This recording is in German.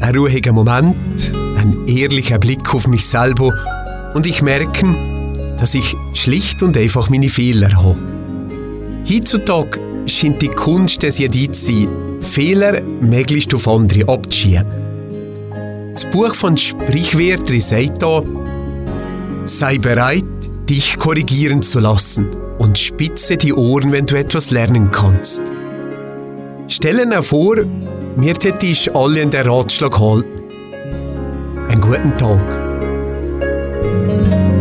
Ein ruhiger Moment, ein ehrlicher Blick auf mich selber und ich merke, dass ich schlicht und einfach meine Fehler habe. Heutzutage scheint die Kunst es ja die zu sein, Fehler möglichst auf andere abzuschieben. Das Buch von Sprichwörtern sagt da: Sei bereit, dich korrigieren zu lassen und spitze die Ohren, wenn du etwas lernen kannst. Stell dir vor, wir hätten alle an den Ratschlag halten. Einen guten Tag.